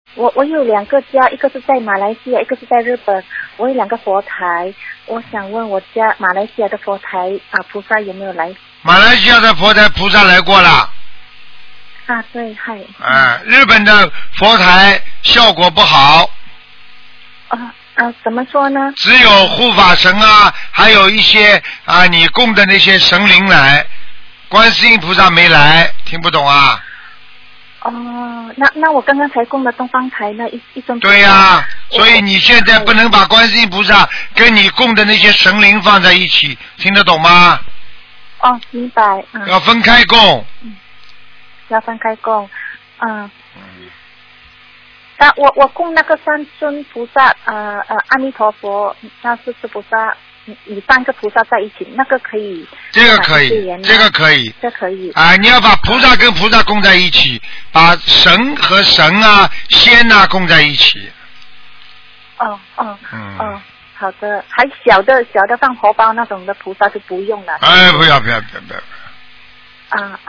我有2个家，一个是在马来西亚，一个是在日本。我有2个佛台，我想问我家马来西亚的佛台菩萨有没有来？ 马来西亚的佛台菩萨来过了。 对，嗨。 日本的佛台效果不好。 怎么说呢？ 只有护法神还有一些你供的那些神灵来，观世音菩萨没来，听不懂啊？ 那我刚刚才供的东方台那一尊。 对呀，所以你现在不能把观世音菩萨跟你供的那些神灵放在一起，听得懂吗？ 明白。 要分开供。 要分开供。我供那个3尊菩萨，阿弥陀佛，那是菩萨，以3个菩萨在一起，那个可以。 这个可以，这个可以。 这可以。 你要把菩萨跟菩萨供在一起，把神和神仙供在一起。 好的。还小的放荷包那种的菩萨就不用了。 不要。